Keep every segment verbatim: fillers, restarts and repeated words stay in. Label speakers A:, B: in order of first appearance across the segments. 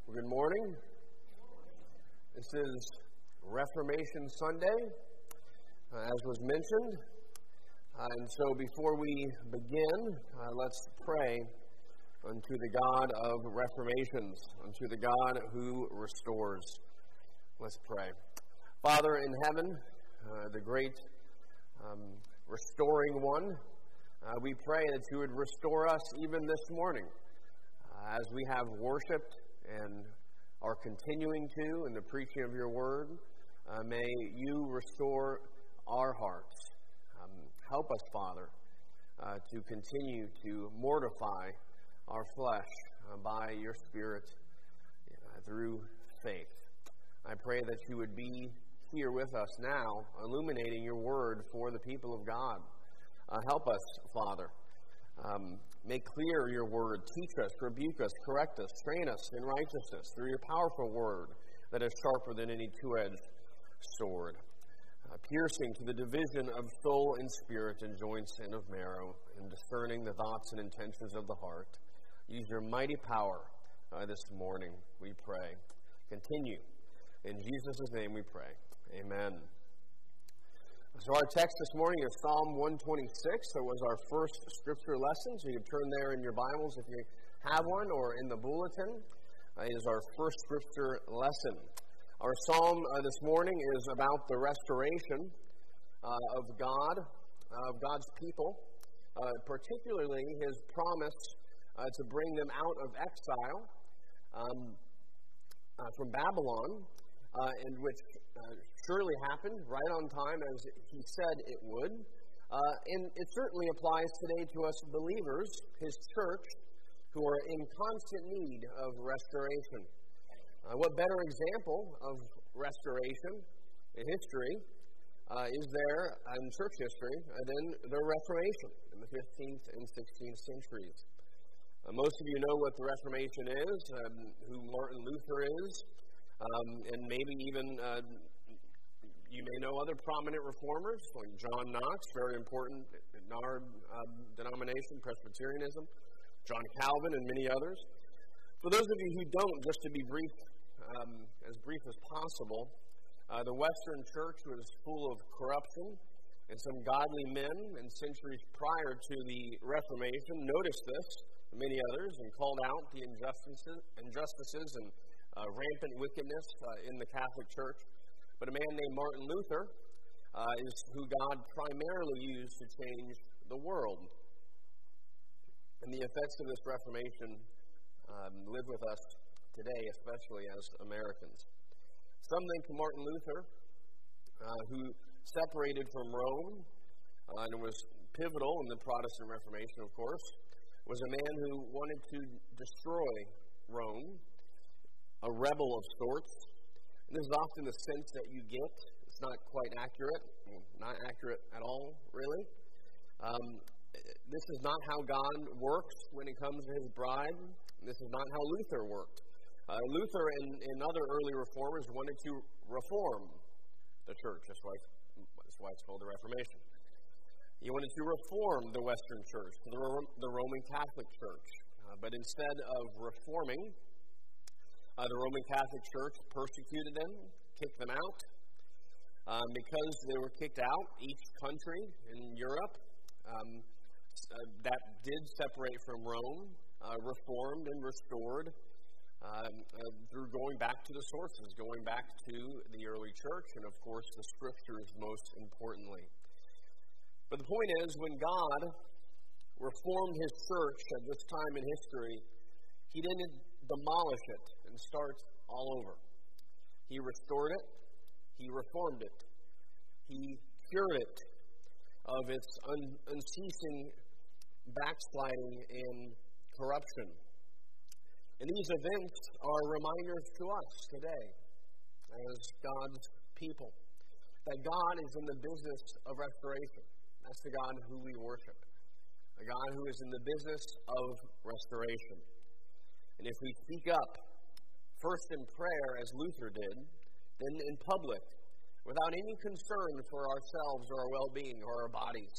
A: Good morning. This is Reformation Sunday, uh, as was mentioned. Uh, and so before we begin, uh, let's pray unto the God of reformations, unto the God who restores. Let's pray. Father in heaven, uh, the great um, restoring one, uh, we pray that you would restore us even this morning uh, as we have worshiped and are continuing to in the preaching of your word. Uh, may you restore our hearts. Um, help us, Father, uh, to continue to mortify our flesh uh, by your Spirit uh, through faith. I pray that you would be here with us now, illuminating your word for the people of God. Uh, help us, Father. Um, make clear your word. Teach us, rebuke us, correct us, train us in righteousness through your powerful word that is sharper than any two-edged sword, uh, piercing to the division of soul and spirit and joints and of marrow, and discerning the thoughts and intentions of the heart. Use your mighty power uh, this morning, we pray. Continue. In Jesus' name we pray. Amen. So our text this morning is Psalm one twenty-six. That was our first scripture lesson. So you can turn there in your Bibles if you have one, or in the bulletin. Uh, it is our first scripture lesson. Our psalm uh, this morning is about the restoration uh, of God, uh, of God's people, uh, particularly his promise uh, to bring them out of exile um, uh, from Babylon, uh, in which uh, surely happened right on time as he said it would. Uh, and it certainly applies today to us believers, his church, who are in constant need of restoration. Uh, what better example of restoration in history uh, is there in church history uh, than the Reformation in the fifteenth and sixteenth centuries? Uh, most of you know what the Reformation is, um, who Martin Luther is, um, and maybe even uh, you may know other prominent reformers like John Knox, very important in our um, denomination, Presbyterianism, John Calvin, and many others. For those of you who don't, just to be brief, um, as brief as possible, uh, the Western Church was full of corruption, and some godly men in centuries prior to the Reformation noticed this, and many others, and called out the injustices, injustices and uh, rampant wickedness uh, in the Catholic Church. But a man named Martin Luther uh, is who God primarily used to change the world. And the effects of this Reformation um, live with us today, especially as Americans. Some think Martin Luther, uh, who separated from Rome uh, and was pivotal in the Protestant Reformation, of course, was a man who wanted to destroy Rome, a rebel of sorts. And this is often the sense that you get. It's not quite accurate, not accurate at all, really. Um, this is not how God works when it comes to his bride. This is not how Luther worked. Uh, Luther and, and other early reformers wanted to reform the church. That's why, that's why it's called the Reformation. He wanted to reform the Western church, the, the Roman Catholic Church. Uh, but instead of reforming, Uh, the Roman Catholic Church persecuted them, kicked them out. Um, because they were kicked out, each country in Europe um, uh, that did separate from Rome uh, reformed and restored um, uh, through going back to the sources, going back to the early church, and of course the scriptures most importantly. But the point is, when God reformed his church at this time in history, he didn't demolish it and start all over. He restored it. He reformed it. He cured it of its un- unceasing backsliding and corruption. And these events are reminders to us today as God's people that God is in the business of restoration. That's the God who we worship. A God who is in the business of restoration. And if we speak up, first in prayer, as Luther did, then in public, without any concern for ourselves or our well-being or our bodies,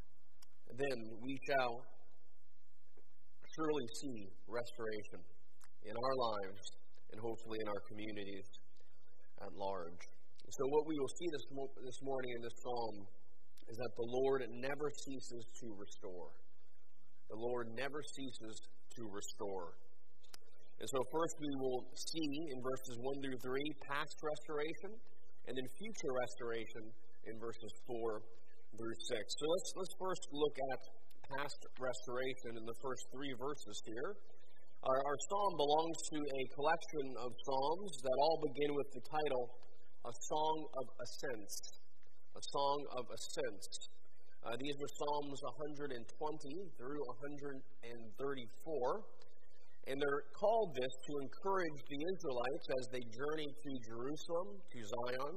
A: then we shall surely see restoration. in our lives and hopefully in our communities at large. So what we will see this, mo- this morning in this psalm is that the Lord never ceases to restore. The Lord never ceases to restore. And so first we will see in verses one through three past restoration, and then future restoration in verses four through six. So let's let's first look at past restoration in the first three verses here. Our, our psalm belongs to a collection of psalms that all begin with the title, A Song of Ascents. A Song of Ascents. Uh, these were Psalms one hundred twenty through one hundred thirty-four. And they're called this to encourage the Israelites as they journey to Jerusalem, to Zion,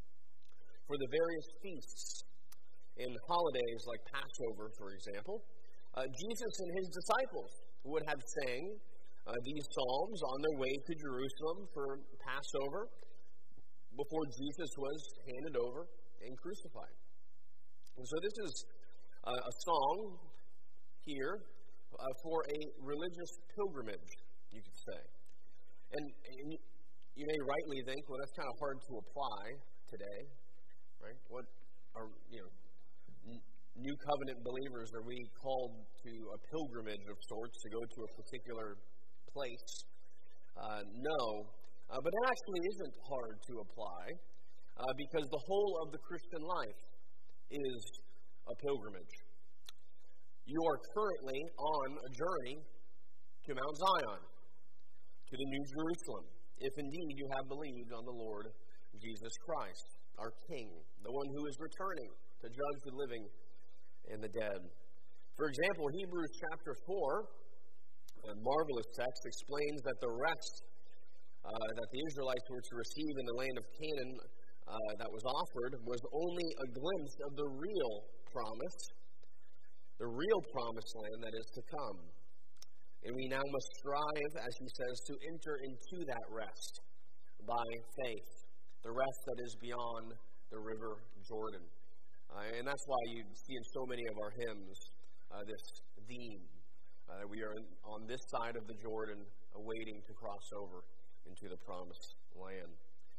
A: for the various feasts and holidays like Passover, for example. Uh, Jesus and his disciples would have sang uh, these psalms on their way to Jerusalem for Passover before Jesus was handed over and crucified. And so this is uh, a song here Uh, for a religious pilgrimage, you could say. And, and you, you may rightly think, well, that's kind of hard to apply today, right? What are, you know, n- new covenant believers, are we called to a pilgrimage of sorts to go to a particular place? Uh, no. Uh, but it actually isn't hard to apply uh, because the whole of the Christian life is a pilgrimage. You are currently on a journey to Mount Zion, to the New Jerusalem, if indeed you have believed on the Lord Jesus Christ, our King, the one who is returning to judge the living and the dead. For example, Hebrews chapter four, a marvelous text, explains that the rest uh, that the Israelites were to receive in the land of Canaan uh, that was offered was only a glimpse of the real promise, the real promised land that is to come. And we now must strive, as he says, to enter into that rest by faith, the rest that is beyond the river Jordan. Uh, and that's why you see in so many of our hymns uh, this theme. Uh, we are on this side of the Jordan, awaiting to cross over into the promised land.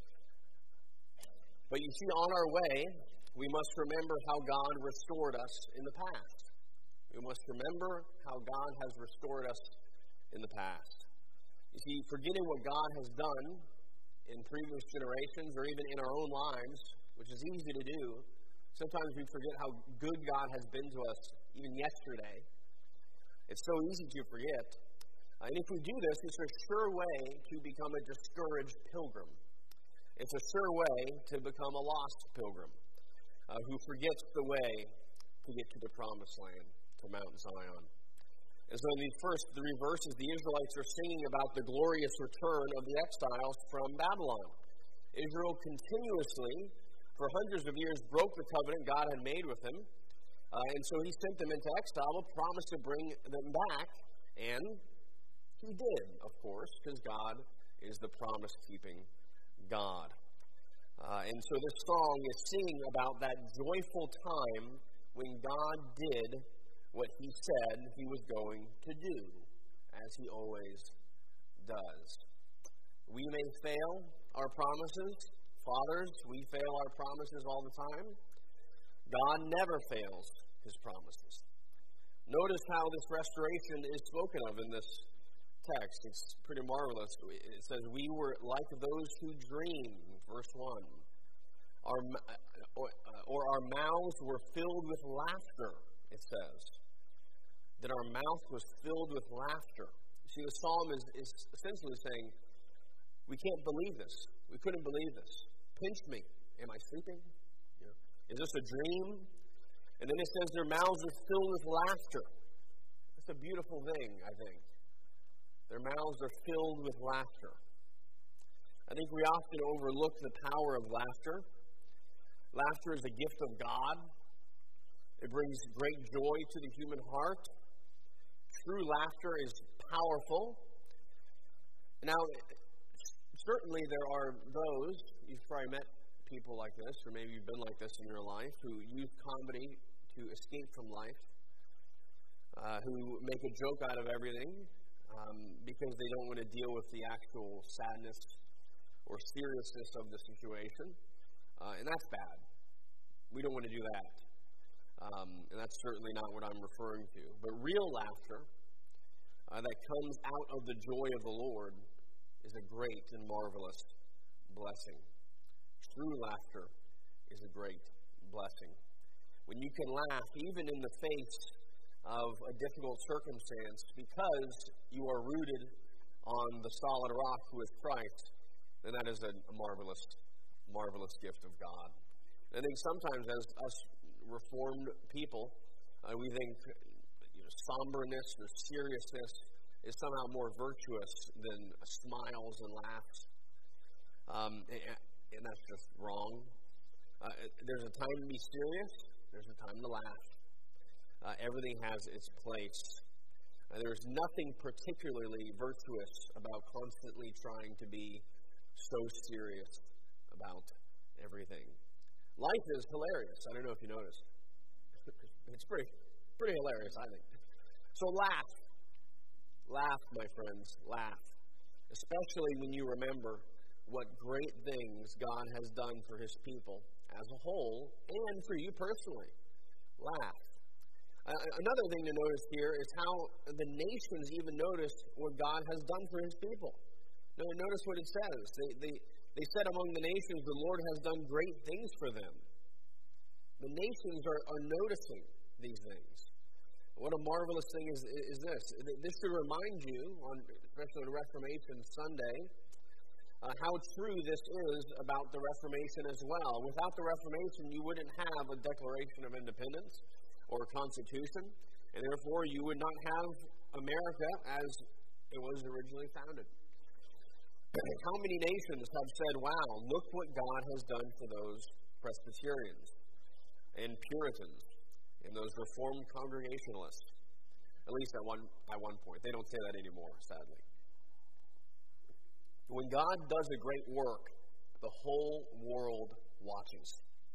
A: But you see, on our way, we must remember how God restored us in the past. We must remember how God has restored us in the past. You see, forgetting what God has done in previous generations or even in our own lives, which is easy to do, sometimes we forget how good God has been to us even yesterday. It's so easy to forget. Uh, and if we do this, it's a sure way to become a discouraged pilgrim. It's a sure way to become a lost pilgrim uh, who forgets the way to get to the promised land, to Mount Zion. And so in these first three verses, the Israelites are singing about the glorious return of the exiles from Babylon. Israel continuously, for hundreds of years, broke the covenant God had made with them. Uh, and so he sent them into exile, but promised to bring them back. And he did, of course, because God is the promise-keeping God. Uh, and so this song is singing about that joyful time when God did what he said he was going to do, as he always does. We may fail our promises. Fathers, we fail our promises all the time. God never fails his promises. Notice how this restoration is spoken of in this text. It's pretty marvelous. It says, we were like those who dreamed, verse one. Our, or, or our mouths were filled with laughter, it says. That our mouth was filled with laughter. You see, the psalm is, is essentially saying, we can't believe this. We couldn't believe this. Pinch me. Am I sleeping? You know, is this a dream? And then it says their mouths are filled with laughter. That's a beautiful thing, I think. Their mouths are filled with laughter. I think we often overlook the power of laughter. Laughter is a gift of God. It brings great joy to the human heart. True laughter is powerful. Now, certainly there are those, you've probably met people like this, or maybe you've been like this in your life, who use comedy to escape from life, uh, who make a joke out of everything, um, because they don't want to deal with the actual sadness or seriousness of the situation. Uh, and that's bad. We don't want to do that. Um, and that's certainly not what I'm referring to. But real laughter uh, that comes out of the joy of the Lord is a great and marvelous blessing. True laughter is a great blessing. When you can laugh even in the face of a difficult circumstance because you are rooted on the solid rock who is Christ, then that is a, a marvelous, marvelous gift of God. And I think sometimes as us Reformed people, uh, we think you know, somberness or seriousness is somehow more virtuous than smiles and laughs. Um, and, and that's just wrong. Uh, there's a time to be serious. There's a time to laugh. Uh, everything has its place. Uh, there's nothing particularly virtuous about constantly trying to be so serious about everything. Life is hilarious. I don't know if you noticed. It's pretty, pretty hilarious, I think. So laugh. Laugh, my friends. Laugh. Especially when you remember what great things God has done for His people as a whole and for you personally. Laugh. Uh, another thing to notice here is how the nations even notice what God has done for His people. Now, notice what it says. They, they, they said among the nations, the Lord has done great things for them. The nations are, are noticing these things. What a marvelous thing is, is this. This should remind you, on, especially on Reformation Sunday, uh, how true this is about the Reformation as well. Without the Reformation, you wouldn't have a Declaration of Independence or a Constitution, and therefore you would not have America as it was originally founded. How many nations have said, wow, look what God has done for those Presbyterians and Puritans and those Reformed Congregationalists? At least at one, at one point. They don't say that anymore, sadly. When God does a great work, the whole world watches.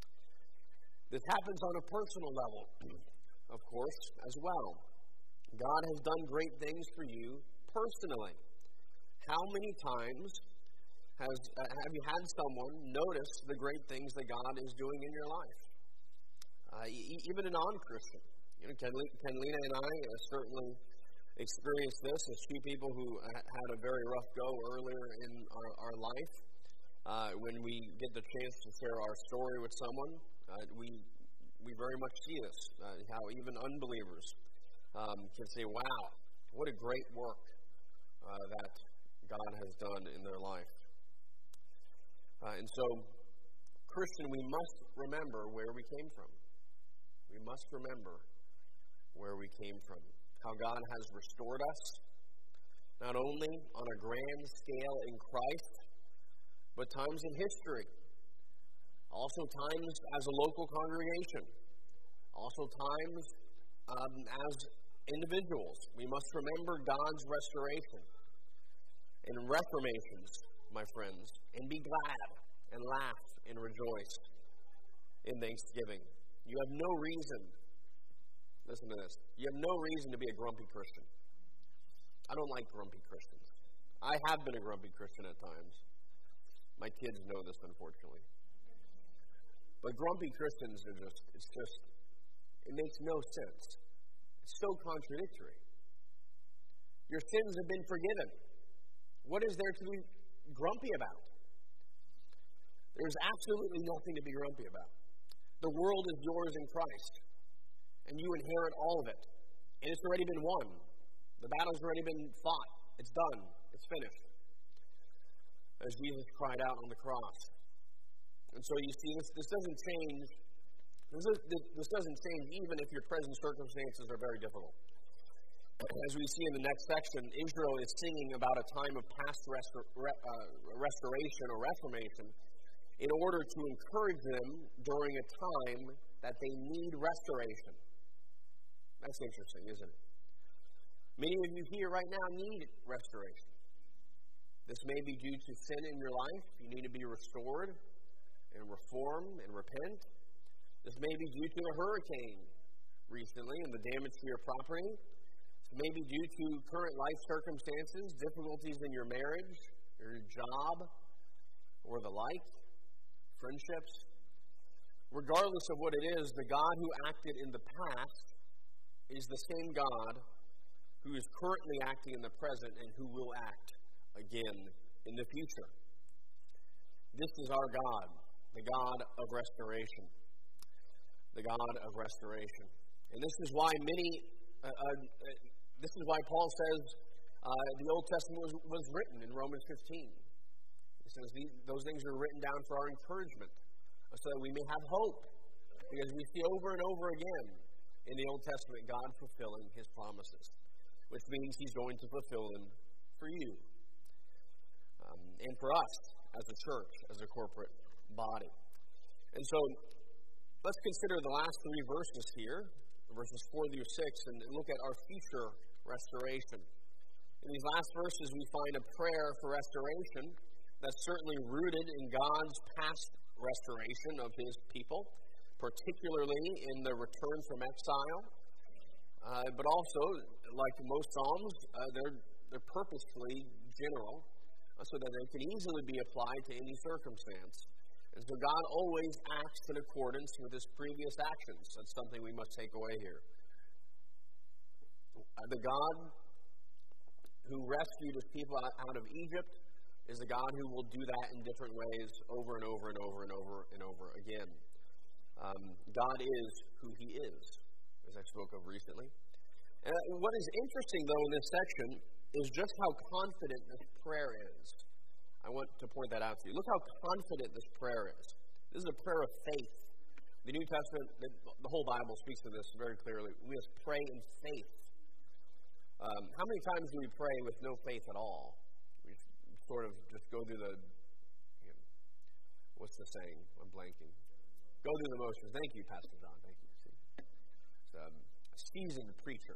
A: This happens on a personal level, of course, as well. God has done great things for you personally. How many times has uh, have you had someone notice the great things that God is doing in your life? Uh, e- even a non-Christian. You know, Kenlina and I uh, certainly experienced this as two people who ha- had a very rough go earlier in our, our life. Uh, when we get the chance to share our story with someone, uh, we we very much see this. Uh, how even unbelievers um, can say, "Wow, what a great work uh, that God has done in their life." Uh, and so, Christian, we must remember where we came from. We must remember where we came from. How God has restored us, not only on a grand scale in Christ, but times in history. Also times as a local congregation. Also times um, as individuals. We must remember God's restoration and reformations, my friends, and be glad and laugh and rejoice in Thanksgiving. You have no reason, listen to this, you have no reason to be a grumpy Christian. I don't like grumpy Christians. I have been a grumpy Christian at times. My kids know this, unfortunately. But grumpy Christians are just, it's just, it makes no sense. It's so contradictory. Your sins have been forgiven. What is there to be grumpy about? There's absolutely nothing to be grumpy about. The world is yours in Christ, and you inherit all of it. And it's already been won. The battle's already been fought. It's done. It's finished. As Jesus cried out on the cross. And so you see, this, this doesn't change. This, is, this doesn't change even if your present circumstances are very difficult. As we see in the next section, Israel is singing about a time of past restor- re- uh, restoration or reformation in order to encourage them during a time that they need restoration. That's interesting, isn't it? Many of you here right now need restoration. This may be due to sin in your life. You need to be restored and reform and repent. This may be due to a hurricane recently and the damage to your property. maybe due to current life circumstances, difficulties in your marriage, or your job, or the like, friendships. Regardless of what it is, the God who acted in the past is the same God who is currently acting in the present and who will act again in the future. This is our God, the God of restoration. The God of restoration. And this is why many, uh, uh, this is why Paul says uh, the Old Testament was, was written in Romans fifteen. He says these, those things are written down for our encouragement, so that we may have hope. Because we see over and over again in the Old Testament God fulfilling His promises, which means He's going to fulfill them for you um, and for us as a church, as a corporate body. And so let's consider the last three verses here, verses four through six, and look at our future restoration. In these last verses, we find a prayer for restoration that's certainly rooted in God's past restoration of His people, particularly in the return from exile. Uh, but also, like most Psalms, uh, they're, they're purposefully general, uh, so that they can easily be applied to any circumstance. And so God always acts in accordance with His previous actions. That's something we must take away here. Uh, the God who rescued His people out of Egypt is a God who will do that in different ways over and over and over and over and over again. Um, God is who He is, as I spoke of recently. And what is interesting, though, in this section is just how confident this prayer is. I want to point that out to you. Look how confident this prayer is. This is a prayer of faith. The New Testament, the, the whole Bible speaks to this very clearly. We must pray in faith. Um, how many times do we pray with no faith at all? We sort of just go through the, you know, what's the saying? I'm blanking. Go through the motions. Thank you, Pastor John. Thank you. It's um, a seasoned preacher.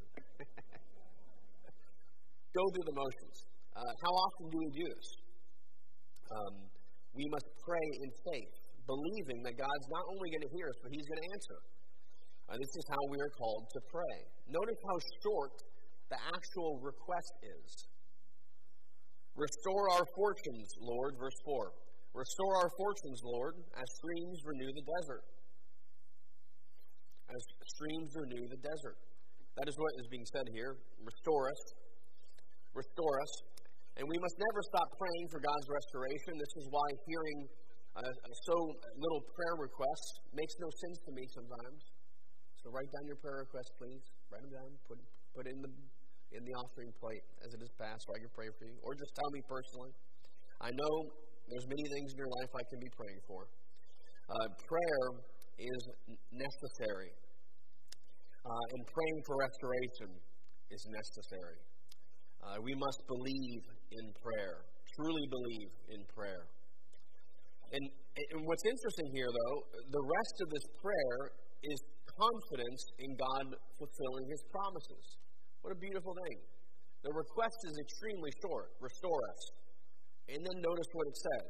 A: Go through the motions. Uh, how often do we do this? Um, we must pray in faith, believing that God's not only going to hear us, but He's going to answer. Uh, this is how we are called to pray. Notice how short the actual request is. Restore our fortunes, Lord, verse four. Restore our fortunes, Lord, as streams renew the desert. As streams renew the desert. That is what is being said here. Restore us. Restore us. And we must never stop praying for God's restoration. This is why hearing uh, so little prayer requests makes no sense to me sometimes. So write down your prayer requests, please. Write them down. Put put in the in the offering plate as it is passed, so I can pray for you. Or just tell me personally. I know there's many things in your life I can be praying for. Uh, prayer is necessary. Uh, and praying for restoration is necessary. Uh, we must believe in prayer, truly believe in prayer. And, and what's interesting here, though, the rest of this prayer is confidence in God fulfilling His promises. What a beautiful thing. The request is extremely short. Restore us. And then notice what it says.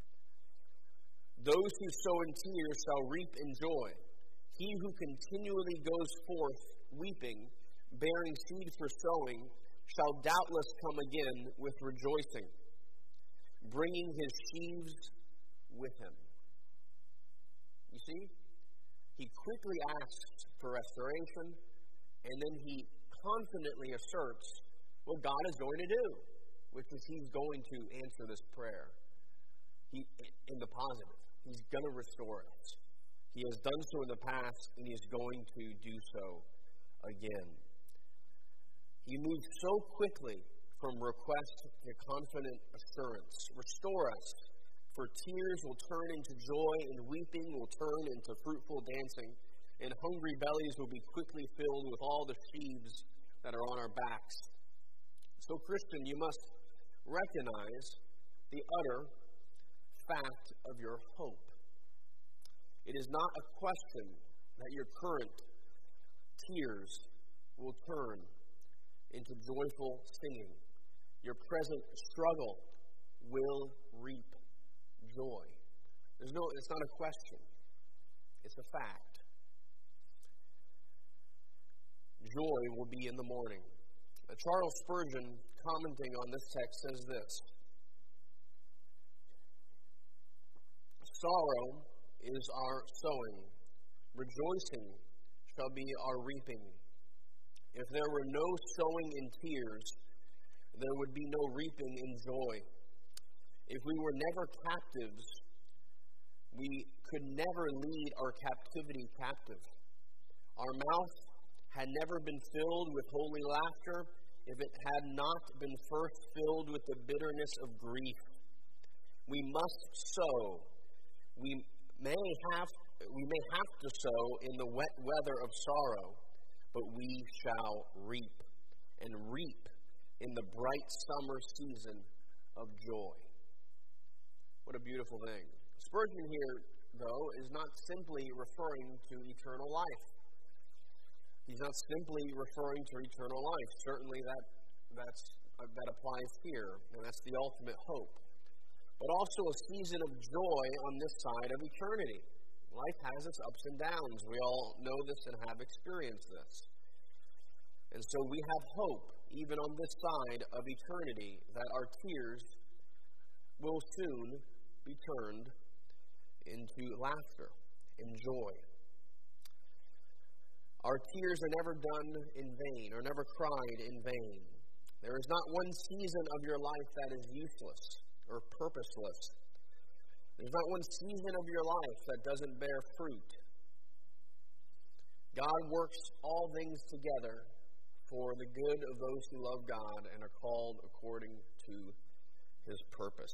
A: Those who sow in tears shall reap in joy. He who continually goes forth weeping, bearing seed for sowing, shall doubtless come again with rejoicing, bringing his sheaves with him. You see? He quickly asks for restoration, and then he confidently asserts what God is going to do, which is He's going to answer this prayer. He, in the positive, He's going to restore us. He has done so in the past, and He is going to do so again. He moves so quickly from request to confident assurance. Restore us, for tears will turn into joy, and weeping will turn into fruitful dancing, and hungry bellies will be quickly filled with all the sheaves that are on our backs. So, Christian, you must recognize the utter fact of your hope. It is not a question that your current tears will turn into joyful singing. Your present struggle will reap joy. There's no, it's not a question. It's a fact. joy will be in the morning. Uh, Charles Spurgeon, commenting on this text, says this: sorrow is our sowing, rejoicing shall be our reaping. If there were no sowing in tears, there would be no reaping in joy. If we were never captives, we could never lead our captivity captive. Our mouth had never been filled with holy laughter if it had not been first filled with the bitterness of grief. We must sow. We may have we may have to sow in the wet weather of sorrow, but we shall reap, and reap in the bright summer season of joy. What a beautiful thing. Spurgeon here, though, is not simply referring to eternal life. He's not simply referring to eternal life. Certainly that that's, uh, that applies here, and that's the ultimate hope. But also a season of joy on this side of eternity. Life has its ups and downs. We all know this and have experienced this. And so we have hope, even on this side of eternity, that our tears will soon be turned into laughter and joy. Our tears are never done in vain, or never cried in vain. There is not one season of your life that is useless or purposeless. There's not one season of your life that doesn't bear fruit. God works all things together for the good of those who love God and are called according to His purpose.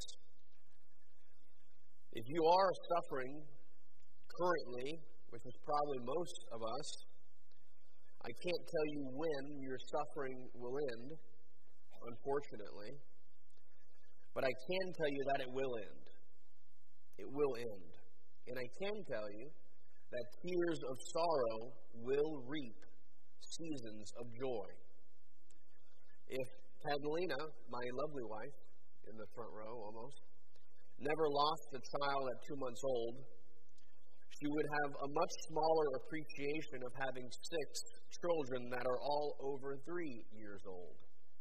A: If you are suffering currently, which is probably most of us, I can't tell you when your suffering will end, unfortunately, but I can tell you that it will end. It will end. And I can tell you that tears of sorrow will reap seasons of joy. If Catalina, my lovely wife, in the front row almost, never lost a child at two months old, she would have a much smaller appreciation of having six children that are all over three years old.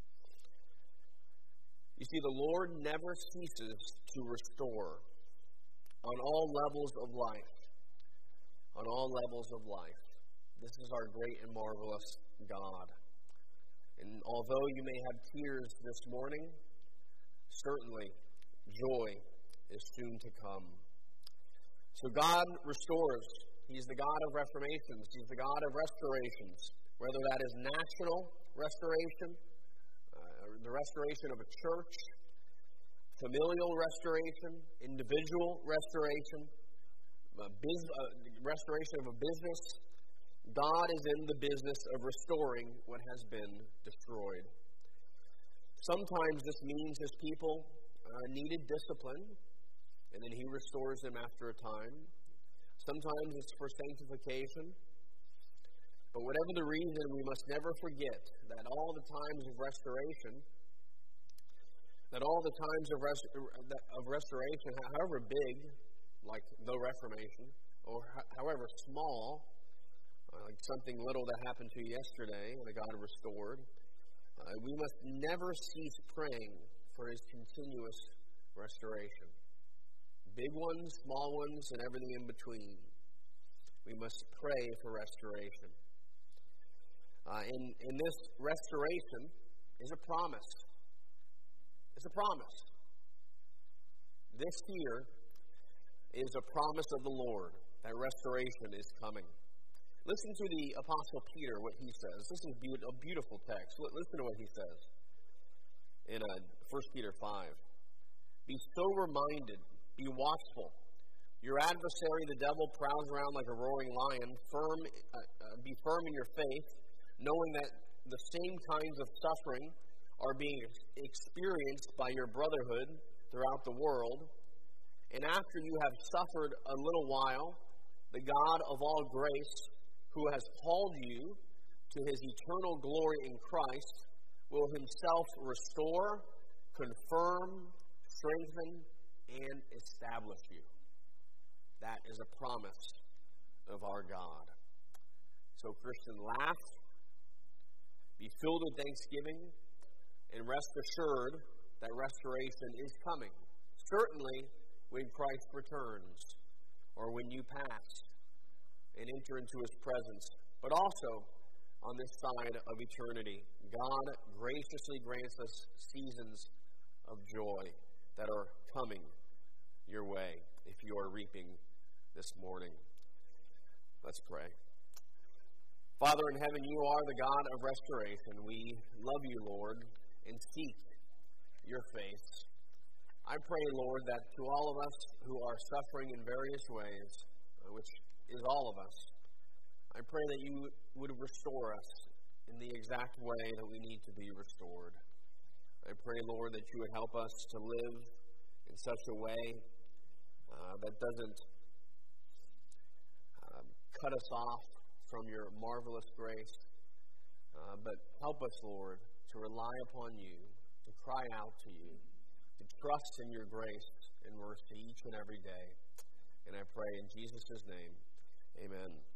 A: You see, the Lord never ceases to restore on all levels of life. On all levels of life. This is our great and marvelous God. And although you may have tears this morning, certainly joy is soon to come. So God restores. He's the God of reformations. He's the God of restorations. Whether that is national restoration, uh, the restoration of a church, familial restoration, individual restoration, a biz- uh, restoration of a business, God is in the business of restoring what has been destroyed. Sometimes this means His people uh, needed discipline, and then He restores them after a time. Sometimes it's for sanctification. But whatever the reason, we must never forget that all the times of restoration, that all the times of, rest- of restoration, however big, like the Reformation, or however small, uh, like something little that happened to you yesterday that God restored, uh, we must never cease praying for His continuous restoration. Big ones, small ones, and everything in between. We must pray for restoration. Uh, and, and this restoration is a promise. It's a promise. This here is a promise of the Lord that restoration is coming. Listen to the Apostle Peter, what he says. This is a beautiful text. Listen to what he says in uh, First Peter five. Be sober-minded, be watchful. Your adversary, the devil, prowls around like a roaring lion. Firm, uh, uh, be firm in your faith, knowing that the same kinds of suffering are being experienced by your brotherhood throughout the world. And after you have suffered a little while, the God of all grace, who has called you to His eternal glory in Christ, will Himself restore, confirm, strengthen, and establish you. That is a promise of our God. So, Christian, laugh Be filled with thanksgiving, and rest assured that restoration is coming. Certainly when Christ returns, or when you pass and enter into his presence, but also on this side of eternity. God graciously grants us seasons of joy that are coming your way if you are reaping this morning. Let's pray. Father in heaven, you are the God of restoration. We love you, Lord, and seek your face. I pray, Lord, that to all of us who are suffering in various ways, which is all of us, I pray that you would restore us in the exact way that we need to be restored. I pray, Lord, that you would help us to live in such a way uh, that doesn't um, cut us off from your marvelous grace, uh, but help us, Lord, to rely upon you, to cry out to you, to trust in your grace and mercy each and every day. And I pray in Jesus' name, amen.